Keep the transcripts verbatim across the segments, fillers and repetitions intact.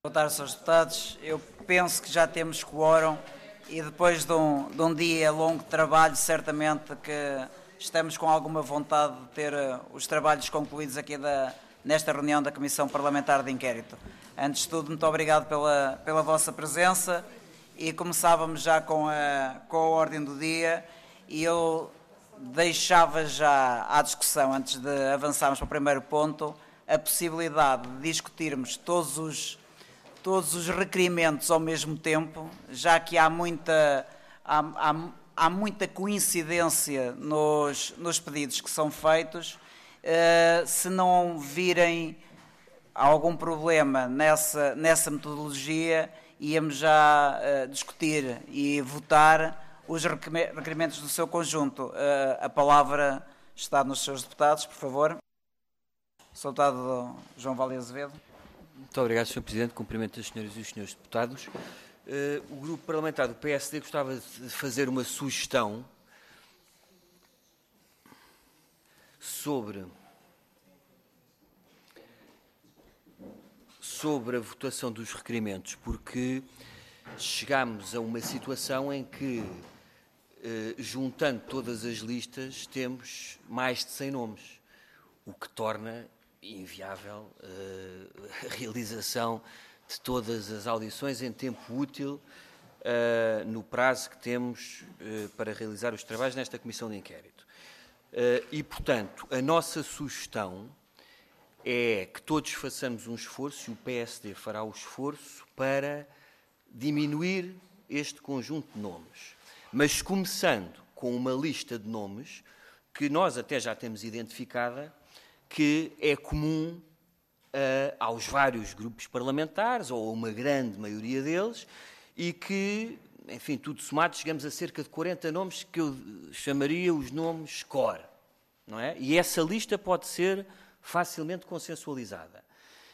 Boa tarde, senhores deputados. Eu penso que já temos quórum e depois de um, de um dia longo de trabalho, certamente que estamos com alguma vontade de ter os trabalhos concluídos aqui da, nesta reunião da Comissão Parlamentar de Inquérito. Antes de tudo, muito obrigado pela, pela vossa presença e começávamos já com a, com a ordem do dia e eu deixava já à discussão, antes de avançarmos para o primeiro ponto, a possibilidade de discutirmos todos os, todos os requerimentos ao mesmo tempo, já que há muita, há, há, há muita coincidência nos, nos pedidos que são feitos. Uh, se não virem algum problema nessa, nessa metodologia, íamos já uh, discutir e votar os requerimentos do seu conjunto. Uh, a palavra está nos seus deputados, por favor. senhor Deputado João Vale Azevedo. Muito obrigado, senhor Presidente. Cumprimento as senhoras e os senhores deputados. Uh, o Grupo Parlamentar do P S D gostava de fazer uma sugestão sobre, sobre a votação dos requerimentos, porque chegámos a uma situação em que, Uh, juntando todas as listas, temos mais de cem nomes, o que torna inviável uh, a realização de todas as audições em tempo útil, uh, no prazo que temos uh, para realizar os trabalhos nesta Comissão de Inquérito. Uh, e, portanto, a nossa sugestão é que todos façamos um esforço, e o P S D fará o esforço, para diminuir este conjunto de nomes. Mas começando com uma lista de nomes que nós até já temos identificada, que é comum uh, aos vários grupos parlamentares, ou a uma grande maioria deles, e que, enfim, tudo somado, chegamos a cerca de quarenta nomes que eu chamaria os nomes core, não é? E essa lista pode ser facilmente consensualizada.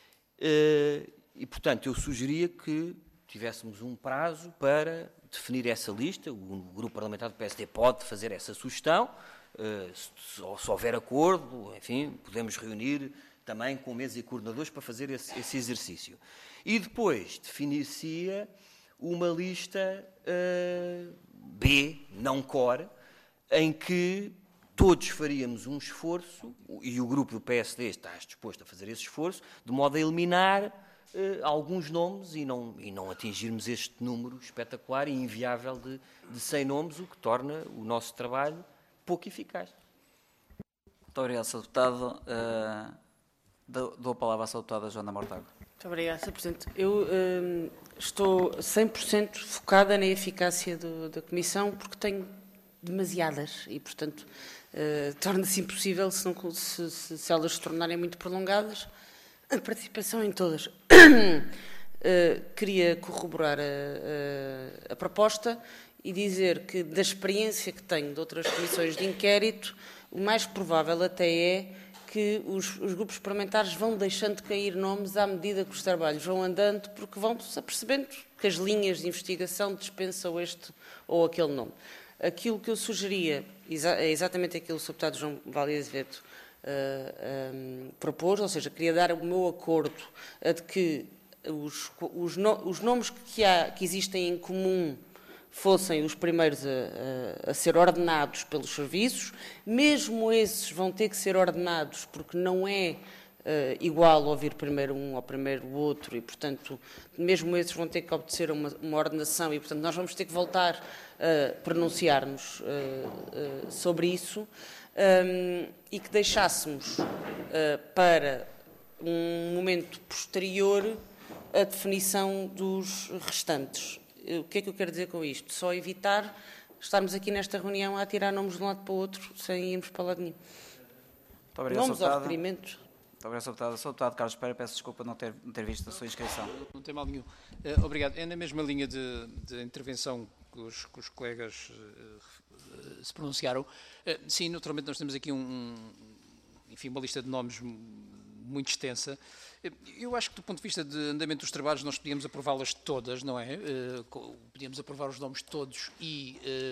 Uh, e, portanto, eu sugeria que tivéssemos um prazo para definir essa lista. O Grupo Parlamentar do P S D pode fazer essa sugestão, se, se houver acordo, enfim, podemos reunir também com mesa e coordenadores para fazer esse, esse exercício. E depois definir-se-ia uma lista uh, B, não core, em que todos faríamos um esforço, e o Grupo do P S D está disposto a fazer esse esforço, de modo a eliminar Uh, alguns nomes e não, e não atingirmos este número espetacular e inviável de, de cem nomes, o que torna o nosso trabalho pouco eficaz. Muito obrigado, senhor Deputado. Uh, dou, dou a palavra à senhora Deputada Joana Mortágua. Muito obrigada, senhor Presidente. Eu uh, estou cem por cento focada na eficácia do, da Comissão, porque tenho demasiadas e, portanto, uh, torna-se impossível se, não, se, se, se elas se tornarem muito prolongadas, a participação em todas. Uh, queria corroborar a, a, a proposta e dizer que, da experiência que tenho de outras comissões de inquérito, o mais provável até é que os, os grupos parlamentares vão deixando de cair nomes à medida que os trabalhos vão andando, porque vão-se apercebendo que as linhas de investigação dispensam este ou aquele nome. Aquilo que eu sugeria é exatamente aquilo que o senhor Deputado João Vale Azevedo Uh, um, propôs, ou seja, queria dar o meu acordo a de que os, os, no, os nomes que, há, que existem em comum fossem os primeiros a, a, a ser ordenados pelos serviços. Mesmo esses vão ter que ser ordenados, porque não é uh, igual ouvir primeiro um ou primeiro o outro, e, portanto, mesmo esses vão ter que obedecer a uma, uma ordenação, e, portanto, nós vamos ter que voltar a pronunciar-nos uh, uh, sobre isso. Um, e que deixássemos uh, para um momento posterior a definição dos restantes. O que é que eu quero dizer com isto? Só evitar estarmos aqui nesta reunião a tirar nomes de um lado para o outro sem irmos para lado nenhum. Muito obrigado, nomes ao requerimento. Muito obrigado, senhor Deputado. senhor Deputado Carlos Pereira, peço desculpa não ter, não ter visto a sua inscrição. Não tem mal nenhum. Uh, obrigado. É na mesma linha de, de intervenção que os, que os colegas uh, se pronunciaram. Uh, sim, naturalmente nós temos aqui um, enfim, uma lista de nomes muito extensa. Uh, eu acho que do ponto de vista de andamento dos trabalhos nós podíamos aprová-las todas, não é? Uh, podíamos aprovar os nomes todos e uh,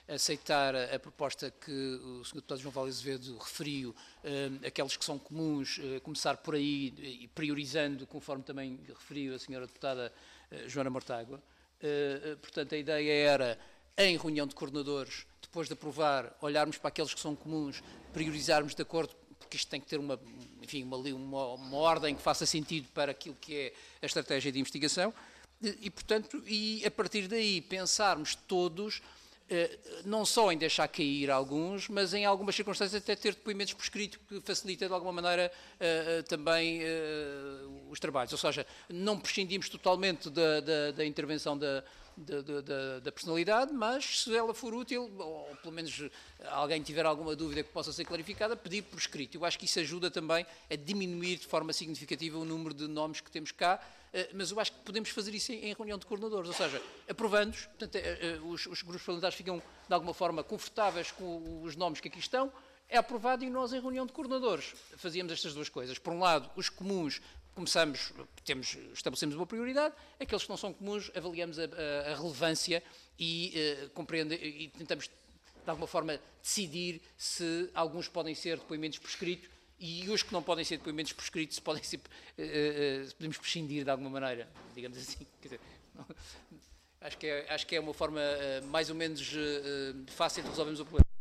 aceitar a, a proposta que o senhor Deputado João Vale Azevedo referiu, uh, aqueles que são comuns, uh, começar por aí, e priorizando, conforme também referiu a senhora Deputada uh, Joana Mortágua. Uh, uh, portanto, a ideia era, em reunião de coordenadores, depois de aprovar, olharmos para aqueles que são comuns, priorizarmos de acordo, porque isto tem que ter uma, enfim, uma, uma, uma ordem que faça sentido para aquilo que é a estratégia de investigação, e, e portanto, e a partir daí pensarmos todos, não só em deixar cair alguns, mas em algumas circunstâncias até ter depoimentos por escrito, que facilita de alguma maneira uh, também uh, os trabalhos. Ou seja, não prescindimos totalmente da, da, da intervenção da, da, da, da personalidade, mas se ela for útil, ou pelo menos alguém tiver alguma dúvida que possa ser clarificada, pedir por escrito. Eu acho que isso ajuda também a diminuir de forma significativa o número de nomes que temos cá, mas eu acho que podemos fazer isso em reunião de coordenadores, ou seja, aprovando-os, portanto, os, os grupos parlamentares ficam de alguma forma confortáveis com os nomes que aqui estão, é aprovado e nós em reunião de coordenadores fazíamos estas duas coisas. Por um lado, os comuns, começamos, temos, estabelecemos uma prioridade, aqueles que não são comuns avaliamos a, a, a relevância e, uh, compreende, e tentamos de alguma forma decidir se alguns podem ser depoimentos por escrito, e os que não podem ser depoimentos por escrito, se podem ser, uh, uh, podemos prescindir de alguma maneira, digamos assim. Quer dizer, não, acho, que é, acho que é uma forma uh, mais ou menos uh, fácil de resolvermos o problema.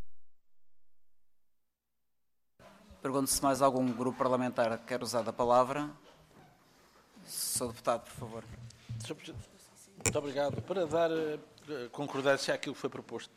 Pergunto se mais algum grupo parlamentar quer usar a palavra. Senhor Deputado, por favor. Muito obrigado. Para dar uh, concordância àquilo que foi proposto.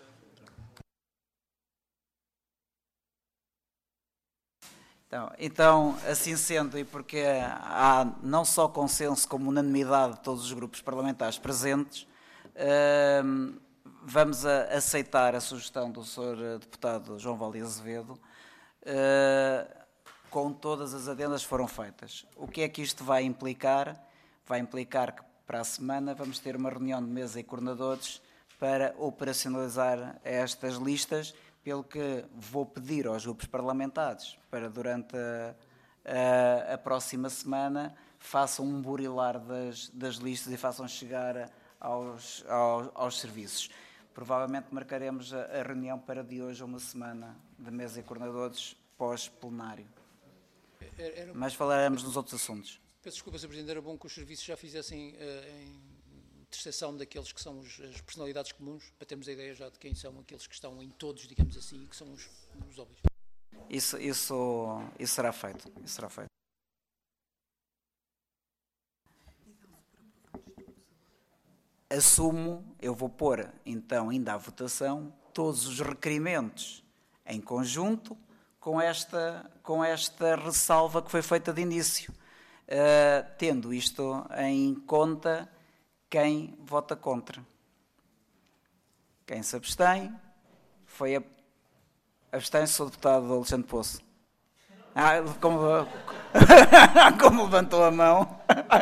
Então, então, assim sendo, e porque há não só consenso como unanimidade de todos os grupos parlamentares presentes, uh, vamos a aceitar a sugestão do senhor Deputado João Vale Azevedo, uh, com todas as adendas que foram feitas. O que é que isto vai implicar? Vai implicar que para a semana vamos ter uma reunião de mesa e coordenadores para operacionalizar estas listas, pelo que vou pedir aos grupos parlamentares para, durante a, a, a próxima semana, façam um burilar das, das listas e façam chegar aos, aos, aos serviços. Provavelmente marcaremos a, a reunião para de hoje a uma semana de mesa e coordenadores pós-plenário. Era... Mas falaremos nos outros assuntos. Peço desculpa, senhor Presidente, era bom que os serviços já fizessem uh, em interseção daqueles que são os, as personalidades comuns, para termos a ideia já de quem são aqueles que estão em todos, digamos assim, e que são os, os óbvios. Isso, isso, isso será feito. Isso será feito. Assumo, eu vou pôr então ainda à votação todos os requerimentos em conjunto com esta, com esta ressalva que foi feita de início, uh, tendo isto em conta. Quem vota contra? Quem se abstém? Foi a... Abstém-se o deputado Alexandre Poço. Ah, como... como levantou a mão.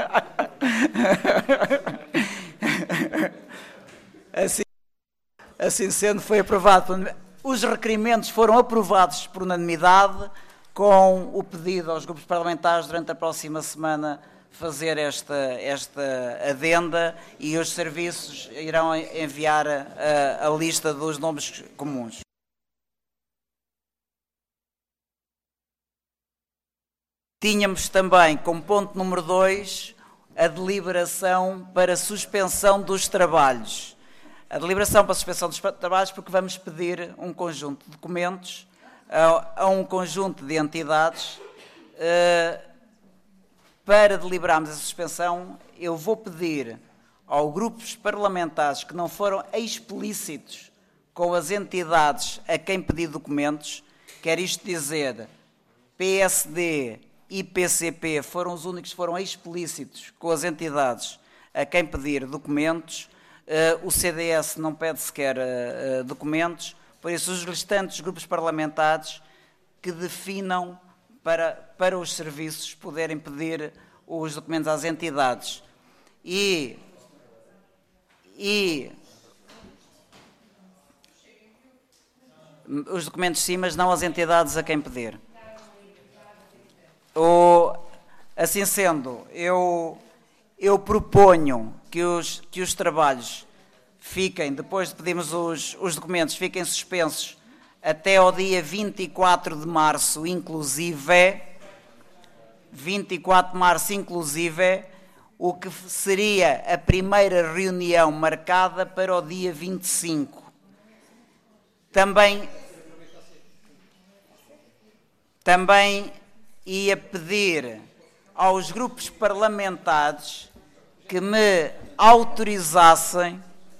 Assim, assim sendo, foi aprovado. Os requerimentos foram aprovados por unanimidade, com o pedido aos grupos parlamentares durante a próxima semana fazer esta, esta adenda, e os serviços irão enviar a, a lista dos nomes comuns. Tínhamos também, como ponto número dois, a deliberação para suspensão dos trabalhos. A deliberação para suspensão dos trabalhos, porque vamos pedir um conjunto de documentos a, a um conjunto de entidades. Uh, Para deliberarmos a suspensão, eu vou pedir aos grupos parlamentares que não foram explícitos com as entidades a quem pedir documentos, quer isto dizer, P S D e P C P foram os únicos que foram explícitos com as entidades a quem pedir documentos, o C D S não pede sequer documentos, por isso os restantes grupos parlamentares que definam Para, para os serviços poderem pedir os documentos às entidades. E, e os documentos sim, mas não às entidades a quem pedir. O, assim sendo, eu, eu proponho que os, que os trabalhos fiquem, depois de pedirmos os, os documentos, fiquem suspensos até ao dia vinte e quatro de março, inclusive, vinte e quatro de março, inclusive, o que seria a primeira reunião marcada para o dia vinte e cinco. Também, também ia pedir aos grupos parlamentares que me autorizassem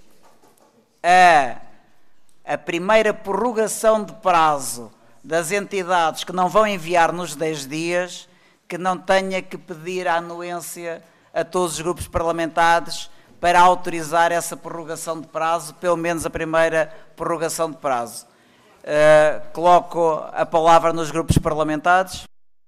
a, a primeira prorrogação de prazo das entidades que não vão enviar nos dez dias, que não tenha que pedir a anuência a todos os grupos parlamentares para autorizar essa prorrogação de prazo, pelo menos a primeira prorrogação de prazo. Uh, coloco a palavra nos grupos parlamentares.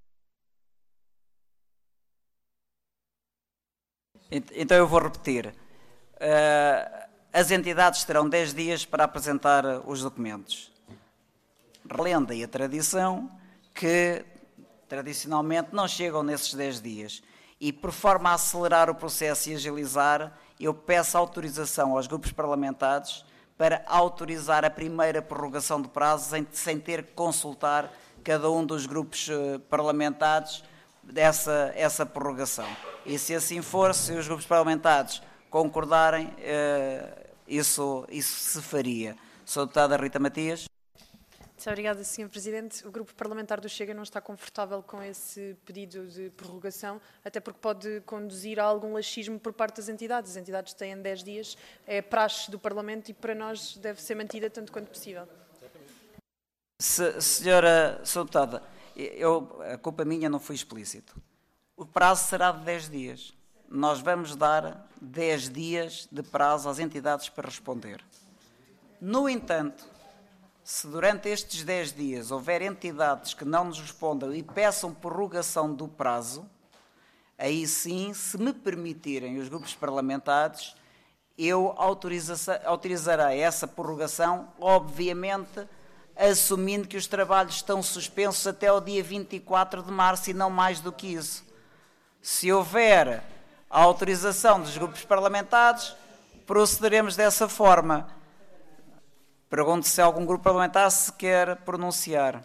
Então eu vou repetir. Uh, as entidades terão dez dias para apresentar os documentos. A lenda e a tradição que tradicionalmente não chegam nesses dez dias. E por forma a acelerar o processo e agilizar, eu peço autorização aos grupos parlamentares para autorizar a primeira prorrogação de prazos sem ter que consultar cada um dos grupos parlamentares dessa essa prorrogação. E se assim for, se os grupos parlamentares concordarem, isso, isso se faria. Sou a deputada Rita Matias. Muito obrigada, senhor Presidente. O Grupo Parlamentar do Chega não está confortável com esse pedido de prorrogação, até porque pode conduzir a algum laxismo por parte das entidades. As entidades têm dez dias, é praxe do Parlamento e para nós deve ser mantida tanto quanto possível. Se, senhora senhora Deputada, eu, a culpa minha, não fui explícito. O prazo será de dez dias. Nós vamos dar dez dias de prazo às entidades para responder. No entanto, se durante estes dez dias houver entidades que não nos respondam e peçam prorrogação do prazo, aí sim, se me permitirem os grupos parlamentares, eu autorizarei essa prorrogação, obviamente, assumindo que os trabalhos estão suspensos até ao dia vinte e quatro de março e não mais do que isso. Se houver a autorização dos grupos parlamentares, procederemos dessa forma. Pergunto se algum grupo parlamentar se quer pronunciar.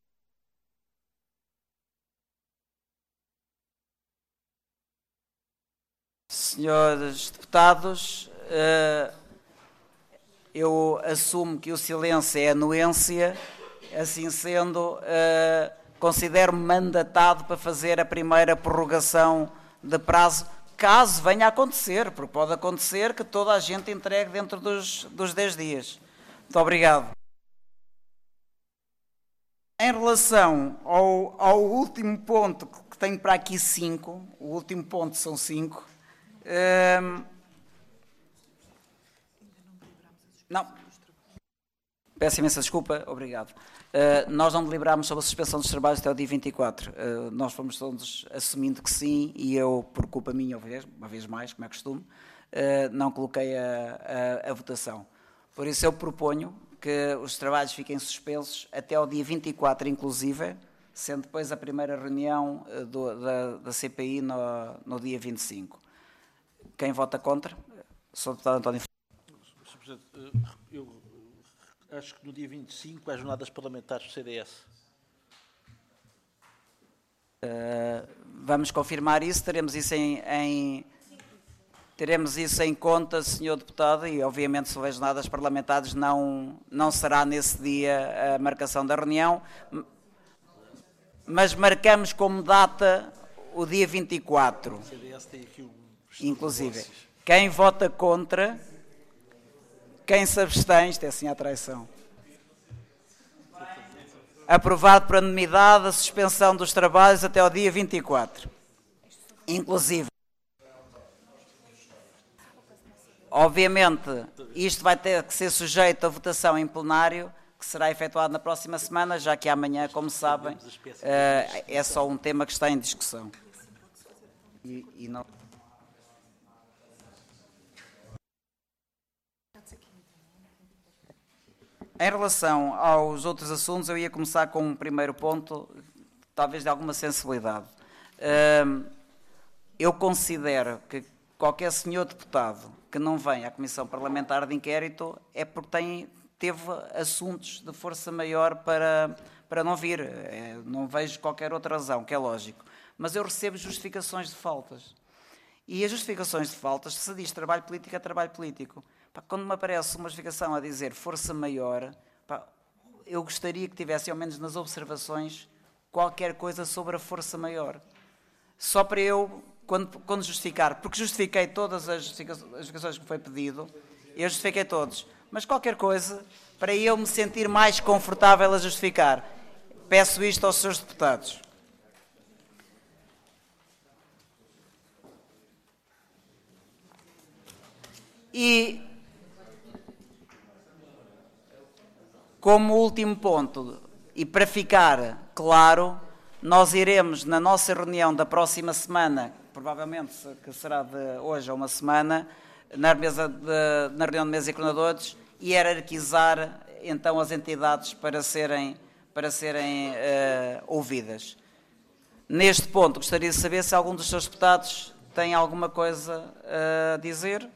Senhores deputados, eu assumo que o silêncio é anuência, assim sendo, considero-me mandatado para fazer a primeira prorrogação de prazo, caso venha a acontecer, porque pode acontecer que toda a gente entregue dentro dos, dos dez dias. Muito obrigado. Em relação ao, ao último ponto, que tenho para aqui cinco, o último ponto são cinco. Hum, não. Peço imensa desculpa, obrigado. Uh, nós não deliberámos sobre a suspensão dos trabalhos até o dia vinte e quatro. Uh, nós fomos todos assumindo que sim, e eu, por culpa minha, uma vez, uma vez mais, como é costume, uh, não coloquei a, a, a votação. Por isso eu proponho que os trabalhos fiquem suspensos até ao dia vinte e quatro, inclusive, sendo depois a primeira reunião do, da, da C P I no, no dia vinte e cinco. Quem vota contra? Sou o deputado António. senhor Presidente, eu acho que no dia vinte e cinco há jornadas parlamentares do C D S. Uh, vamos confirmar isso, teremos isso em... em Teremos isso em conta, senhor Deputado, e obviamente se houver jornadas parlamentares não, não será nesse dia a marcação da reunião, mas marcamos como data o dia vinte e quatro. O C D S tem aqui um inclusive. Quem vota contra, quem se abstém, isto é assim a traição. Aprovado por unanimidade a suspensão dos trabalhos até ao dia vinte e quatro. Inclusive. Obviamente, isto vai ter que ser sujeito a votação em plenário, que será efetuado na próxima semana, já que amanhã, como sabem, é só um tema que está em discussão. E, e não... Em relação aos outros assuntos, eu ia começar com um primeiro ponto, talvez de alguma sensibilidade. Eu considero que qualquer senhor deputado que não vem à Comissão Parlamentar de Inquérito é porque tem, teve assuntos de força maior para, para não vir. É, não vejo qualquer outra razão, que é lógico. Mas eu recebo justificações de faltas. E as justificações de faltas, se diz trabalho político, é trabalho político. Pá, quando me aparece uma justificação a dizer força maior, pá, eu gostaria que tivesse, ao menos nas observações, qualquer coisa sobre a força maior. Só para eu, quando, quando justificar, porque justifiquei todas as justificações que me foi pedido, eu justifiquei todos, mas qualquer coisa, para eu me sentir mais confortável a justificar. Peço isto aos senhores deputados. E, como último ponto, e para ficar claro, nós iremos, na nossa reunião da próxima semana, provavelmente que será de hoje a uma semana, na, mesa de, na reunião de mesa de coordenadores, hierarquizar então as entidades para serem, para serem uh, ouvidas. Neste ponto, gostaria de saber se algum dos seus deputados tem alguma coisa a dizer.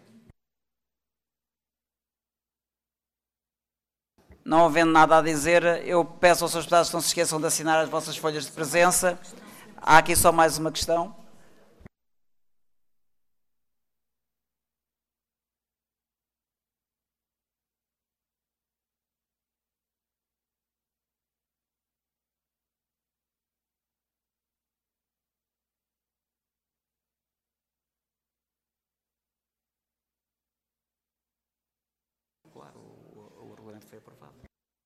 Não havendo nada a dizer, eu peço aos seus deputados que não se esqueçam de assinar as vossas folhas de presença. Há aqui só mais uma questão. Claro, o, o regulamento foi aprovado.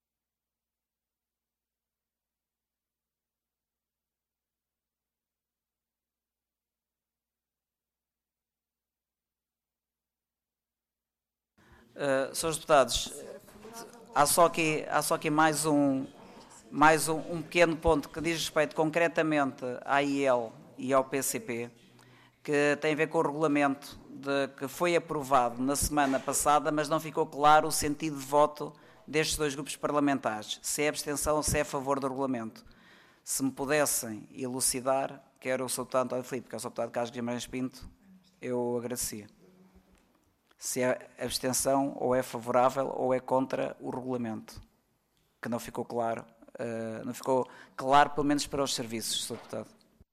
Uh, senhores deputados, há só aqui, há só aqui mais, um, mais um, um pequeno ponto que diz respeito concretamente à I E L e ao P C P, que tem a ver com o regulamento de, que foi aprovado na semana passada, mas não ficou claro o sentido de voto destes dois grupos parlamentares, se é abstenção ou se é a favor do regulamento. Se me pudessem elucidar, quer o senhor deputado António Filipe, quer o senhor deputado Carlos Guimarães Pinto, eu agradecia. Se é abstenção ou é favorável ou é contra o regulamento, que não ficou claro, uh, não ficou claro pelo menos para os serviços, senhor deputado.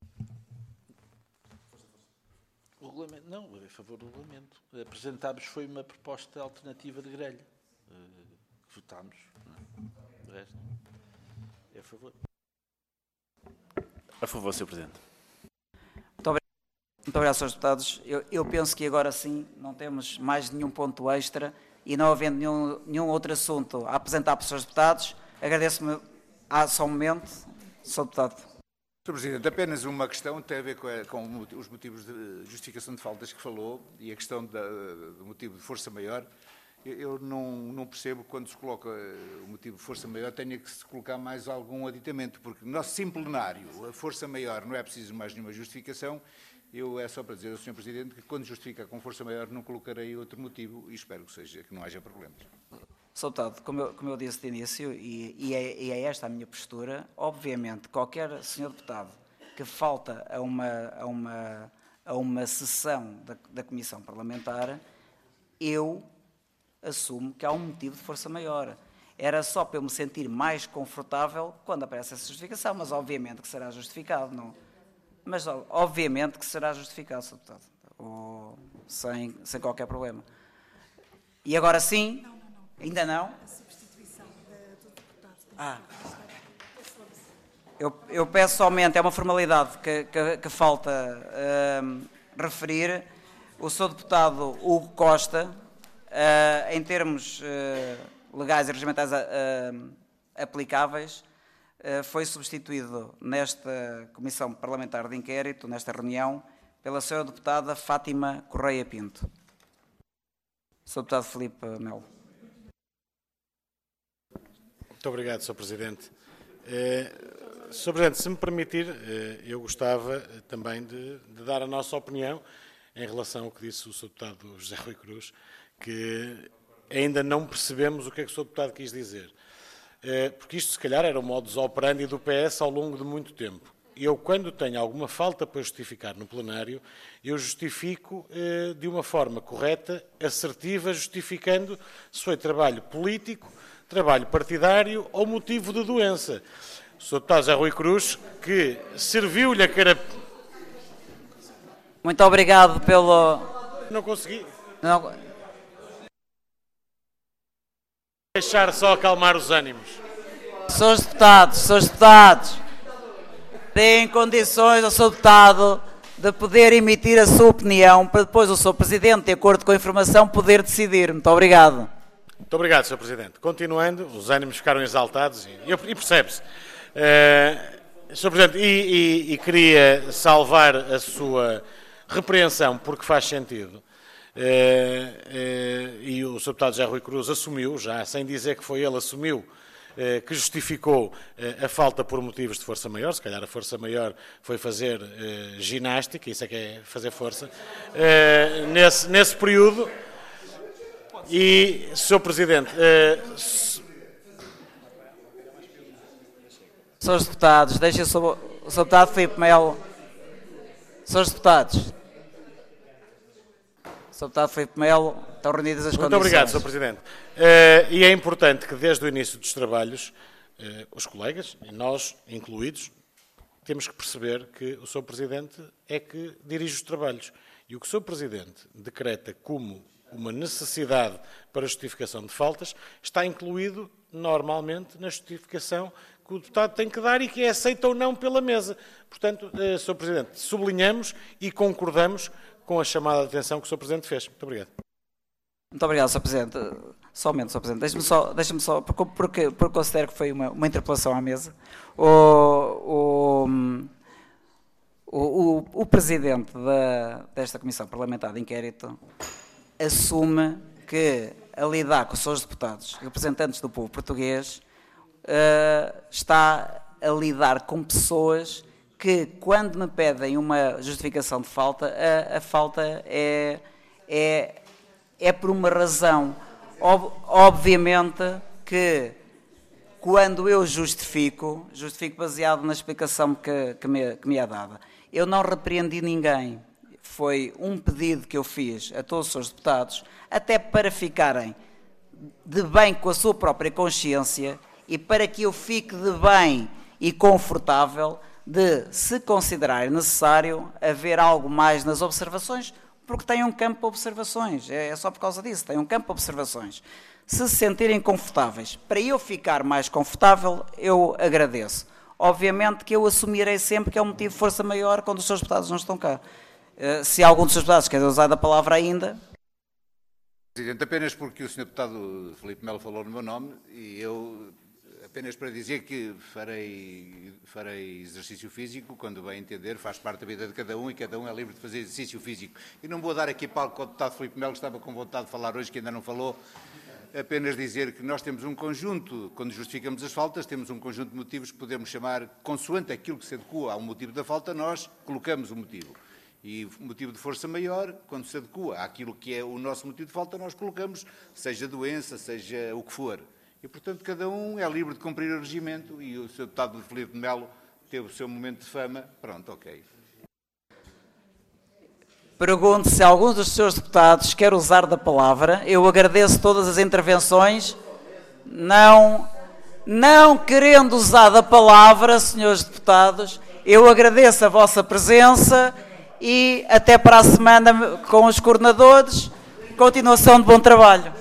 O regulamento, não, é a favor do regulamento. Apresentámos foi uma proposta alternativa de grelha. Uh, votámos, não. De resto, é a favor. A favor, senhor Presidente. Muito obrigado. Muito obrigado, senhores deputados. Eu, eu penso que agora sim não temos mais nenhum ponto extra e não havendo nenhum, nenhum outro assunto a apresentar para os senhores deputados, agradeço-me há só um momento, senhor deputado. senhor Presidente, apenas uma questão tem a ver com, a, com os motivos de justificação de faltas que falou e a questão da, do motivo de força maior. Eu, eu não, não percebo quando se coloca o motivo de força maior tenha que se colocar mais algum aditamento, porque no nosso sim plenário, a força maior não é preciso mais nenhuma justificação. Eu é só para dizer ao senhor Presidente que quando justifica com força maior não colocarei outro motivo e espero que, seja, que não haja problemas. senhor Deputado, como eu, como eu disse de início, e, e, é, e é esta a minha postura, obviamente qualquer senhor Deputado que falta a uma, a uma, a uma sessão da, da Comissão Parlamentar, eu assumo que há um motivo de força maior. Era só para eu me sentir mais confortável quando aparece essa justificação, mas obviamente que será justificado, não? Mas obviamente que será justificado, senhor Deputado, ou, sem, sem qualquer problema. E agora sim, não, não, não. Ainda não? A substituição do deputado. Ah. Eu, eu peço somente, é uma formalidade que, que, que falta uh, referir, o senhor deputado Hugo Costa, uh, em termos uh, legais e regimentais uh, aplicáveis, uh, foi substituído nesta Comissão Parlamentar de Inquérito, nesta reunião, pela senhora deputada Fátima Correia Pinto. senhor Deputado Filipe Melo. Muito obrigado, senhor Presidente. Eh, senhor Presidente, se me permitir, eh, eu gostava também de, de dar a nossa opinião em relação ao que disse o senhor Deputado José Rui Cruz, que ainda não percebemos o que é que o senhor Deputado quis dizer. Eh, porque isto, se calhar, era o modus operandi do P S ao longo de muito tempo. eu, quando tenho alguma falta para justificar no plenário, eu justifico eh, de uma forma correta, assertiva, justificando se foi trabalho político, trabalho partidário ou motivo de doença. O senhor Deputado José Rui Cruz, que serviu-lhe a cara... Muito obrigado pelo... Não consegui. Não... Deixar só acalmar os ânimos. Senhores deputados, senhores deputados, deem condições ao senhor deputado de poder emitir a sua opinião para depois o senhor Presidente, de acordo com a informação, poder decidir. Muito obrigado. Muito obrigado, senhor Presidente. Continuando, os ânimos ficaram exaltados e, e percebe-se. Uh, senhor Presidente, e, e, e queria salvar a sua repreensão, porque faz sentido. Uh, uh, e o senhor Deputado José Rui Cruz assumiu, já sem dizer que foi ele, assumiu uh, que justificou uh, a falta por motivos de força maior. Se calhar a força maior foi fazer uh, ginástica, isso é que é fazer força, uh, nesse, nesse período. E, senhor Presidente... Uh, se... Senhores deputados, deixem o senhor Deputado Filipe Melo... Senhores deputados... senhor Deputado Filipe Melo, estão reunidas as Muito condições. Muito obrigado, senhor Presidente. Uh, e é importante que, desde o início dos trabalhos, uh, os colegas, e nós incluídos, temos que perceber que o senhor Presidente é que dirige os trabalhos. E o que o senhor Presidente decreta como uma necessidade para justificação de faltas está incluído, normalmente, na justificação que o deputado tem que dar e que é aceita ou não pela mesa. Portanto, uh, senhor Presidente, sublinhamos e concordamos com a chamada de atenção que o senhor Presidente fez. Muito obrigado. Muito obrigado, senhor Presidente. Somente, senhor Presidente. Deixe-me só, deixe-me só porque, porque, porque considero que foi uma, uma interpelação à mesa. O, o, o, o Presidente da, desta Comissão Parlamentar de Inquérito assume que, a lidar com os seus deputados, representantes do povo português, uh, está a lidar com pessoas que, quando me pedem uma justificação de falta, a, a falta é, é, é por uma razão. Ob, obviamente que, quando eu justifico, justifico baseado na explicação que, que, me, que me é dada. Eu não repreendi ninguém. Foi um pedido que eu fiz a todos os seus deputados, até para ficarem de bem com a sua própria consciência e para que eu fique de bem e confortável de, se considerar necessário, haver algo mais nas observações, porque tem um campo de observações, é só por causa disso, tem um campo de observações. Se se sentirem confortáveis, para eu ficar mais confortável, eu agradeço. Obviamente que eu assumirei sempre que é um motivo de força maior quando os seus deputados não estão cá. Se algum dos seus deputados quer usar da palavra ainda... Presidente, apenas porque o senhor Deputado Filipe Melo falou no meu nome e eu... Apenas para dizer que farei, farei exercício físico, quando bem entender, faz parte da vida de cada um e cada um é livre de fazer exercício físico. E não vou dar aqui palco ao deputado Filipe Melo, que estava com vontade de falar hoje, que ainda não falou, apenas dizer que nós temos um conjunto, quando justificamos as faltas, temos um conjunto de motivos que podemos chamar, consoante aquilo que se adequa ao motivo da falta, nós colocamos o motivo. E o motivo de força maior, quando se adequa àquilo que é o nosso motivo de falta, nós colocamos, seja doença, seja o que for. E, portanto, cada um é livre de cumprir o regimento e o senhor deputado Filipe de Melo teve o seu momento de fama. Pronto, ok. Pergunto se algum dos seus deputados quer usar da palavra. Eu agradeço todas as intervenções. Não, não querendo usar da palavra, senhores deputados, eu agradeço a vossa presença e até para a semana com os coordenadores. Continuação de bom trabalho.